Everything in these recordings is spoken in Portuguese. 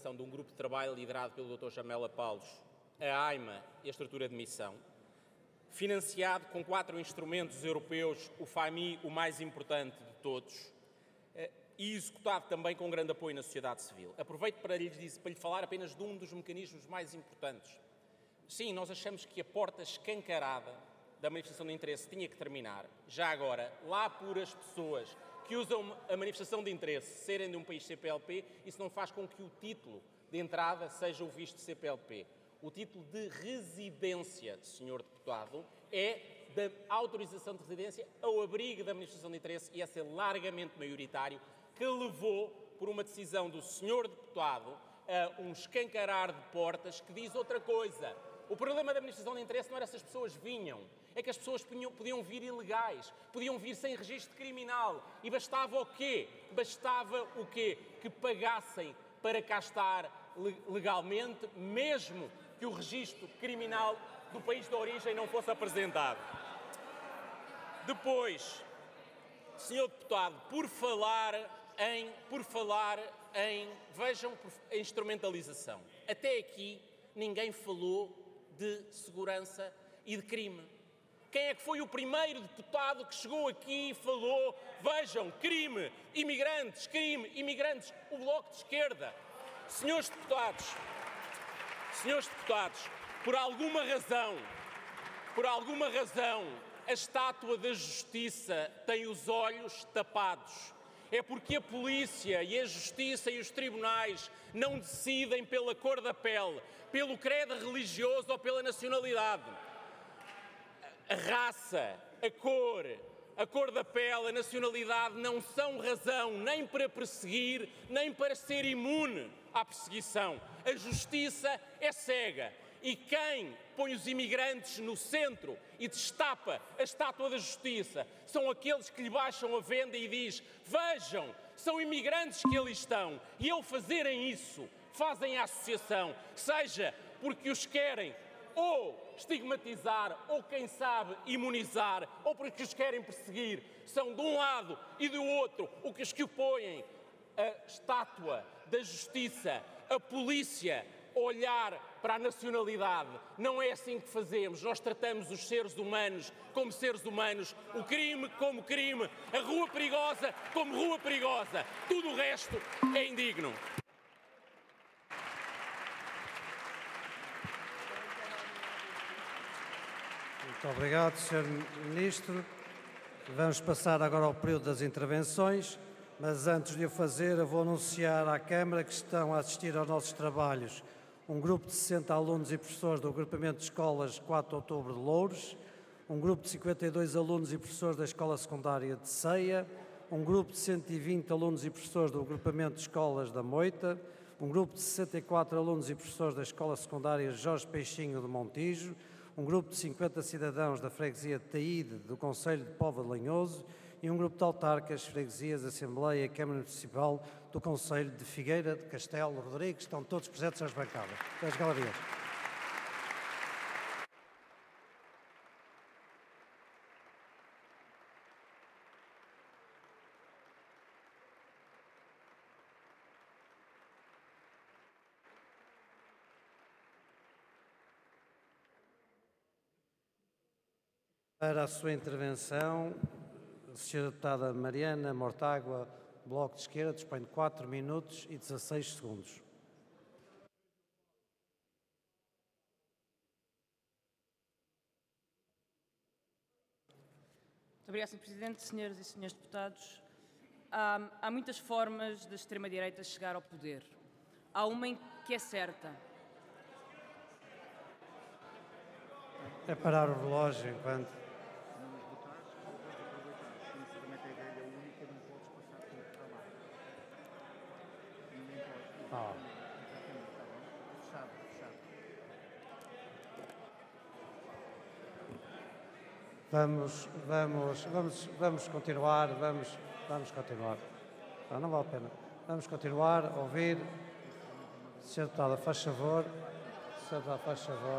criação de um grupo de trabalho liderado pelo Dr. Jamela Paulos, a AIMA e a estrutura de missão, financiado com 4 instrumentos europeus, o FAMI, o mais importante de todos, e executado também com grande apoio na sociedade civil. Aproveito para lhe falar apenas de um dos mecanismos mais importantes. Sim, nós achamos que a porta escancarada da manifestação de interesse tinha que terminar. Já agora, lá por as pessoas que usam a manifestação de interesse serem de um país CPLP, isso não faz com que o título de entrada seja o visto CPLP. O título de residência, Sr. Deputado, é da autorização de residência ao abrigo da manifestação de interesse e esse é largamente maioritário, que levou, por uma decisão do Sr. Deputado, a um escancarar de portas que diz outra coisa. O problema da manifestação de interesse não era se as pessoas vinham, é que as pessoas podiam vir ilegais, podiam vir sem registro criminal. E bastava o quê? Bastava o quê? Que pagassem para cá estar legalmente, mesmo que o registro criminal do país de origem não fosse apresentado. Depois, Sr. Deputado, por falar em vejam, a instrumentalização. Até aqui ninguém falou de segurança e de crime. Quem é que foi o primeiro deputado que chegou aqui e falou, vejam, crime, imigrantes, o Bloco de Esquerda. Senhores deputados, por alguma razão, a estátua da Justiça tem os olhos tapados. É porque a polícia e a justiça e os tribunais não decidem pela cor da pele, pelo credo religioso ou pela nacionalidade. A raça, a cor da pele, a nacionalidade não são razão nem para perseguir, nem para ser imune à perseguição. A justiça é cega. E quem põe os imigrantes no centro e destapa a estátua da Justiça são aqueles que lhe baixam a venda e diz, vejam, são imigrantes que ali estão. E ao fazerem isso, fazem a associação, seja porque os querem ou estigmatizar, ou quem sabe imunizar, ou porque os querem perseguir. São de um lado e do outro os que opõem a estátua da Justiça, a polícia, olhar para a nacionalidade. Não é assim que fazemos. Nós tratamos os seres humanos como seres humanos, o crime como crime, a rua perigosa como rua perigosa. Tudo o resto é indigno. Muito obrigado, Sr. Ministro. Vamos passar agora ao período das intervenções, mas antes de o fazer, eu vou anunciar à Câmara que estão a assistir aos nossos trabalhos um grupo de 60 alunos e professores do agrupamento de escolas 4 de Outubro de Loures, um grupo de 52 alunos e professores da Escola Secundária de Ceia, um grupo de 120 alunos e professores do agrupamento de escolas da Moita, um grupo de 64 alunos e professores da Escola Secundária Jorge Peixinho de Montijo, um grupo de 50 cidadãos da freguesia de Taíde, do Concelho de Póvoa de Lanhoso, e um grupo de autarcas, freguesias, Assembleia e Câmara Municipal do Concelho de Figueira de Castelo Rodrigues. Estão todos presentes nas bancadas das galerias. Para a sua intervenção, a Sra. Deputada Mariana Mortágua, Bloco de Esquerda, dispõe de 4 minutos e 16 segundos. Muito obrigada, Sr. Presidente, senhoras e senhores deputados. Há muitas formas da extrema-direita chegar ao poder. Há uma que é certa. É parar o relógio enquanto... Vamos continuar, vamos continuar. Não vale a pena. Vamos continuar a ouvir. Sr. Deputada, faz favor. Sr. Deputada, faz favor.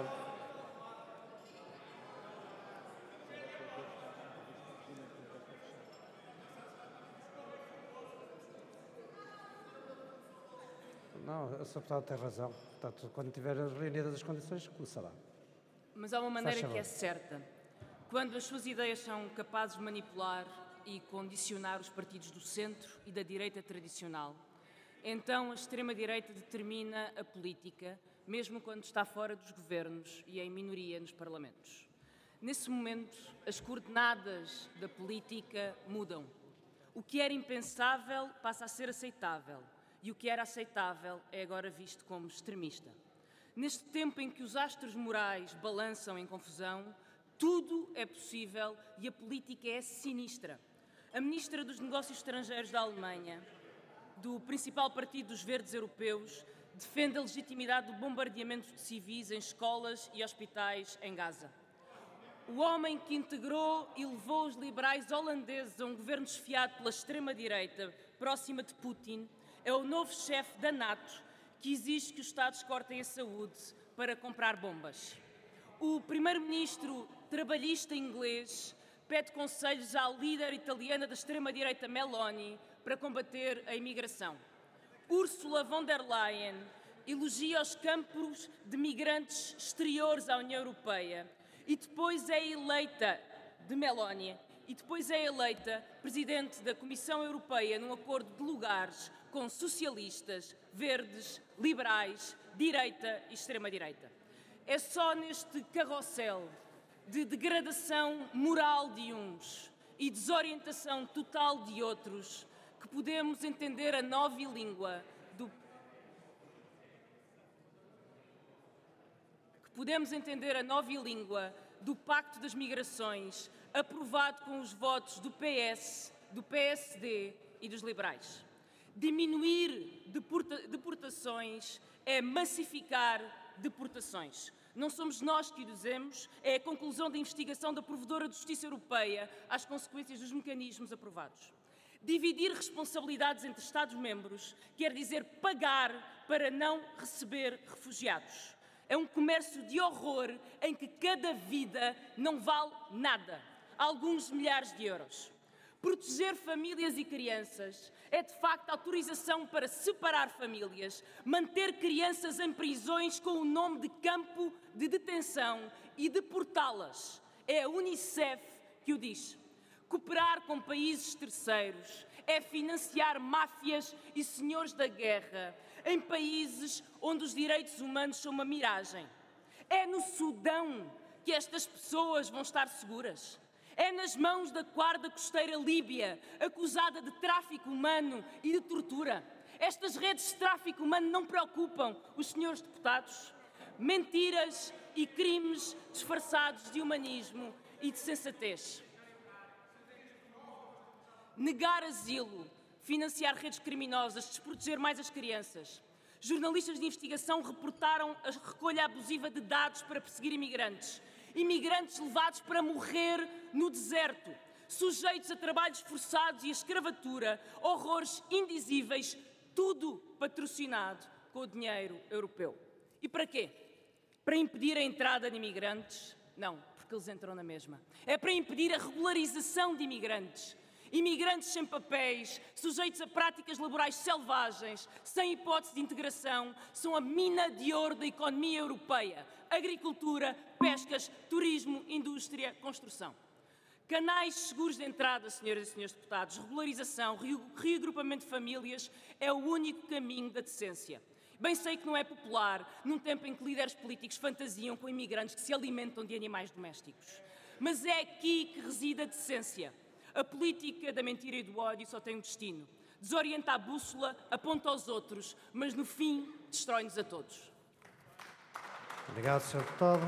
Não, a Sra. Deputada tem razão. Portanto, quando tiver reunidas as condições, começará. Mas há uma maneira que é certa. Quando as suas ideias são capazes de manipular e condicionar os partidos do centro e da direita tradicional, então a extrema-direita determina a política, mesmo quando está fora dos governos e em minoria nos parlamentos. Nesse momento, as coordenadas da política mudam. O que era impensável passa a ser aceitável e o que era aceitável é agora visto como extremista. Neste tempo em que os astros morais balançam em confusão, tudo é possível e a política é sinistra. A ministra dos Negócios Estrangeiros da Alemanha, do principal partido dos verdes europeus, defende a legitimidade do bombardeamento de civis em escolas e hospitais em Gaza. O homem que integrou e levou os liberais holandeses a um governo desfiado pela extrema-direita, próxima de Putin, é o novo chefe da NATO, que exige que os Estados cortem a saúde para comprar bombas. O primeiro-ministro trabalhista inglês pede conselhos à líder italiana da extrema-direita Meloni para combater a imigração. Ursula von der Leyen elogia os campos de migrantes exteriores à União Europeia e depois é eleita de Meloni e depois é eleita Presidente da Comissão Europeia num acordo de lugares com socialistas, verdes, liberais, direita e extrema-direita. É só neste carrossel de degradação moral de uns e desorientação total de outros que podemos entender a nova língua do Pacto das Migrações, aprovado com os votos do PS, do PSD e dos liberais. Diminuir deportações é massificar deportações. Não somos nós que o dizemos, é a conclusão da investigação da Provedora de Justiça Europeia às consequências dos mecanismos aprovados. Dividir responsabilidades entre Estados-membros quer dizer pagar para não receber refugiados. É um comércio de horror em que cada vida não vale nada, alguns milhares de euros. Proteger famílias e crianças é, de facto, autorização para separar famílias, manter crianças em prisões com o nome de campo de detenção e deportá-las. É a Unicef que o diz. Cooperar com países terceiros é financiar máfias e senhores da guerra em países onde os direitos humanos são uma miragem. É no Sudão que estas pessoas vão estar seguras. É nas mãos da guarda costeira líbia, acusada de tráfico humano e de tortura. Estas redes de tráfico humano não preocupam os senhores deputados? Mentiras e crimes disfarçados de humanismo e de sensatez. Negar asilo, financiar redes criminosas, desproteger mais as crianças. Jornalistas de investigação reportaram a recolha abusiva de dados para perseguir imigrantes. Imigrantes levados para morrer no deserto, sujeitos a trabalhos forçados e a escravatura, horrores indizíveis, tudo patrocinado com o dinheiro europeu. E para quê? Para impedir a entrada de imigrantes? Não, porque eles entram na mesma. É para impedir a regularização de imigrantes. Imigrantes sem papéis, sujeitos a práticas laborais selvagens, sem hipótese de integração, são a mina de ouro da economia europeia. Agricultura, pescas, turismo, indústria, construção. Canais seguros de entrada, senhoras e senhores deputados, regularização, reagrupamento de famílias é o único caminho da decência. Bem sei que não é popular, num tempo em que líderes políticos fantasiam com imigrantes que se alimentam de animais domésticos. Mas é aqui que reside a decência. A política da mentira e do ódio só tem um destino. Desorienta a bússola, aponta aos outros, mas no fim destrói-nos a todos. Obrigado, Sr. Deputado.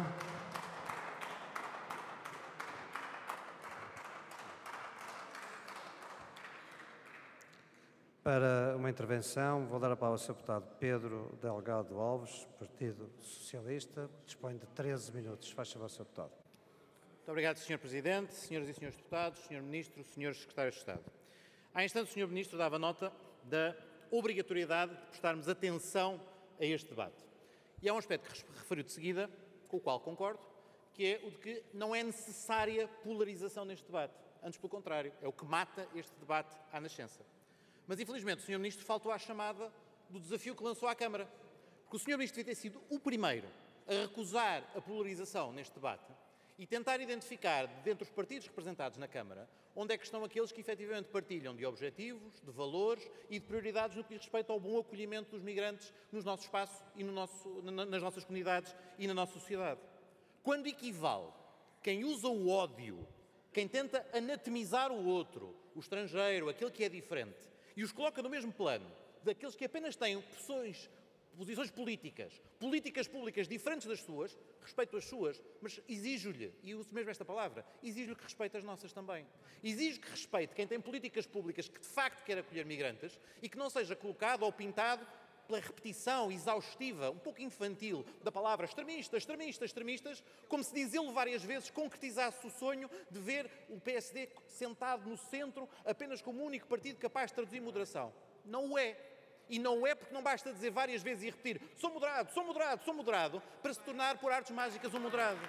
Para uma intervenção, vou dar a palavra ao Sr. Deputado Pedro Delgado Alves, Partido Socialista. Dispõe de 13 minutos. Faz favor, Sr. Deputado. Muito obrigado, Sr. Presidente, Senhoras e Senhores Deputados, Sr. Ministro, Srs. Secretários de Estado. Há instantes o Sr. Ministro dava nota da obrigatoriedade de prestarmos atenção a este debate. E há um aspecto que referiu de seguida, com o qual concordo, que é o de que não é necessária polarização neste debate. Antes, pelo contrário, é o que mata este debate à nascença. Mas, infelizmente, o Sr. Ministro faltou à chamada do desafio que lançou à Câmara. Porque o Sr. Ministro devia ter sido o primeiro a recusar a polarização neste debate e tentar identificar, dentre os partidos representados na Câmara, onde é que estão aqueles que efetivamente partilham de objetivos, de valores e de prioridades no que diz respeito ao bom acolhimento dos migrantes no nosso espaço e nas nossas comunidades e na nossa sociedade. Quando equivale quem usa o ódio, quem tenta anatemizar o outro, o estrangeiro, aquele que é diferente, e os coloca no mesmo plano daqueles que apenas têm posições políticas públicas diferentes das suas, respeito as suas, mas exijo-lhe, e uso mesmo esta palavra, exijo-lhe que respeite as nossas também. Exijo que respeite quem tem políticas públicas que de facto quer acolher migrantes e que não seja colocado ou pintado pela repetição exaustiva, um pouco infantil, da palavra extremistas, como se diz ele várias vezes, concretizasse o sonho de ver o PSD sentado no centro apenas como o único partido capaz de traduzir moderação. Não o é. E não é porque não basta dizer várias vezes e repetir sou moderado, para se tornar por artes mágicas um moderado.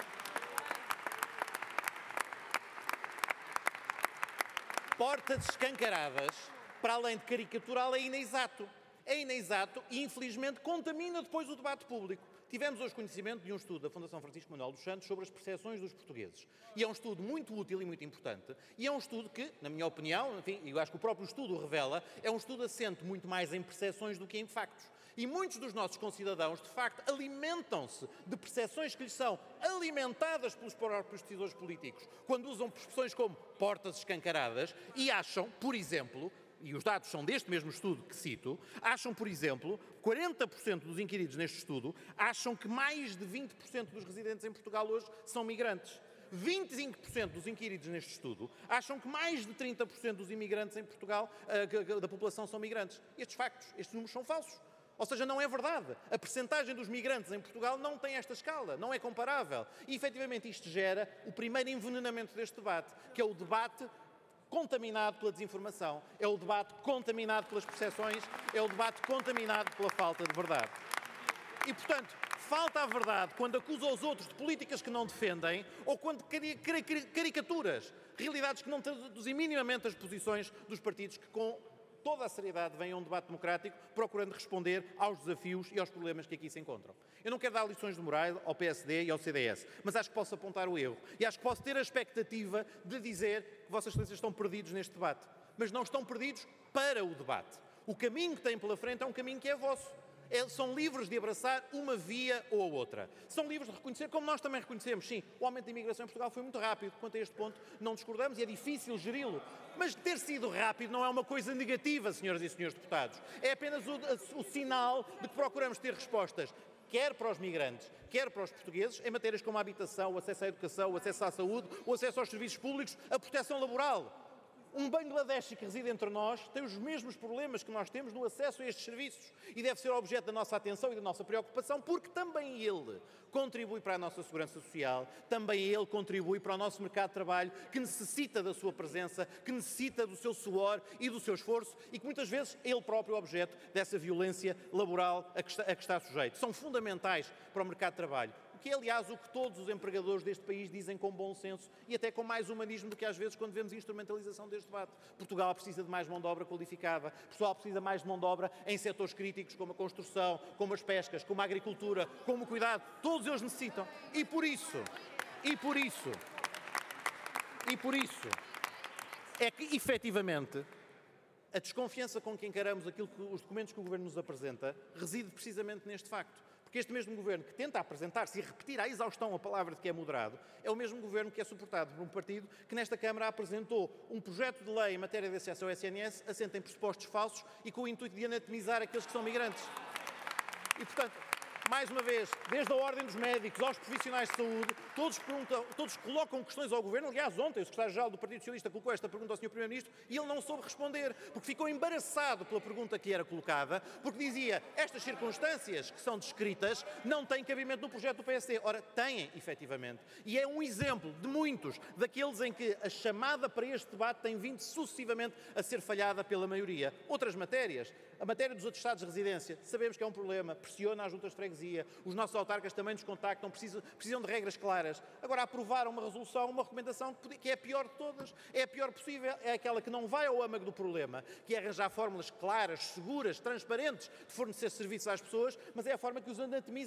Portas escancaradas, para além de caricatural, é inexato. É inexato e, infelizmente, contamina depois o debate público. Tivemos hoje conhecimento de um estudo da Fundação Francisco Manuel dos Santos sobre as percepções dos portugueses. E é um estudo muito útil e muito importante. E é um estudo que, na minha opinião, enfim, eu acho que o próprio estudo revela, é um estudo assente muito mais em percepções do que em factos. E muitos dos nossos concidadãos, de facto, alimentam-se de percepções que lhes são alimentadas pelos próprios decisores políticos, quando usam expressões como portas escancaradas e acham, por exemplo, e os dados são deste mesmo estudo que cito, acham, por exemplo, 40% dos inquiridos neste estudo acham que mais de 20% dos residentes em Portugal hoje são migrantes. 25% dos inquiridos neste estudo acham que mais de 30% dos imigrantes em Portugal, da população, são migrantes. Estes factos, estes números são falsos. Ou seja, não é verdade. A percentagem dos migrantes em Portugal não tem esta escala, não é comparável. E, efetivamente, isto gera o primeiro envenenamento deste debate, que é o debate contaminado pela desinformação, é o debate contaminado pelas percepções, é o debate contaminado pela falta de verdade. E, portanto, falta a verdade quando acusa os outros de políticas que não defendem ou quando caricaturas, realidades que não traduzem minimamente as posições dos partidos que, com toda a seriedade, vêm a um debate democrático procurando responder aos desafios e aos problemas que aqui se encontram. Eu não quero dar lições de moral ao PSD e ao CDS, mas acho que posso apontar o erro e acho que posso ter a expectativa de dizer que Vossas Excelências estão perdidos neste debate, mas não estão perdidos para o debate. O caminho que têm pela frente é um caminho que é vosso. São livres de abraçar uma via ou a outra. São livres de reconhecer, como nós também reconhecemos, sim, o aumento da imigração em Portugal foi muito rápido. Quanto a este ponto, não discordamos e é difícil geri-lo. Mas ter sido rápido não é uma coisa negativa, senhoras e senhores deputados. É apenas o sinal de que procuramos ter respostas, quer para os migrantes, quer para os portugueses, em matérias como a habitação, o acesso à educação, o acesso à saúde, o acesso aos serviços públicos, a proteção laboral. Um Bangladeshi que reside entre nós tem os mesmos problemas que nós temos no acesso a estes serviços e deve ser objeto da nossa atenção e da nossa preocupação, porque também ele contribui para a nossa segurança social, também ele contribui para o nosso mercado de trabalho, que necessita da sua presença, que necessita do seu suor e do seu esforço e que muitas vezes é ele próprio objeto dessa violência laboral a que está sujeito. São fundamentais para o mercado de trabalho. Que é, aliás, o que todos os empregadores deste país dizem com bom senso e até com mais humanismo do que às vezes quando vemos instrumentalização deste debate. Portugal precisa de mais mão de obra qualificada, Portugal precisa mais de mão de obra em setores críticos como a construção, como as pescas, como a agricultura, como o cuidado. Todos eles necessitam. E por isso é que, efetivamente, a desconfiança com que encaramos os documentos que o Governo nos apresenta reside precisamente neste facto. Porque este mesmo Governo que tenta apresentar-se e repetir à exaustão a palavra de que é moderado, é o mesmo Governo que é suportado por um partido que nesta Câmara apresentou um projeto de lei em matéria de acesso ao SNS assente em pressupostos falsos e com o intuito de anatomizar aqueles que são migrantes. E, portanto, mais uma vez, desde a ordem dos médicos aos profissionais de saúde, todos colocam questões ao Governo. Aliás, ontem o secretário-geral do Partido Socialista colocou esta pergunta ao Sr. Primeiro-Ministro e ele não soube responder, porque ficou embaraçado pela pergunta que era colocada, porque dizia, estas circunstâncias que são descritas não têm cabimento no projeto do PSD. Ora, têm, efetivamente. E é um exemplo de muitos daqueles em que a chamada para este debate tem vindo sucessivamente a ser falhada pela maioria. Outras matérias, A matéria dos atestados de residência, sabemos que é um problema, pressiona as juntas de freguesia, os nossos autarcas também nos contactam, precisam de regras claras. Agora, aprovar uma resolução, uma recomendação que é a pior de todas, é a pior possível, é aquela que não vai ao âmago do problema, que é arranjar fórmulas claras, seguras, transparentes de fornecer serviços às pessoas, mas é a forma que os anatomiza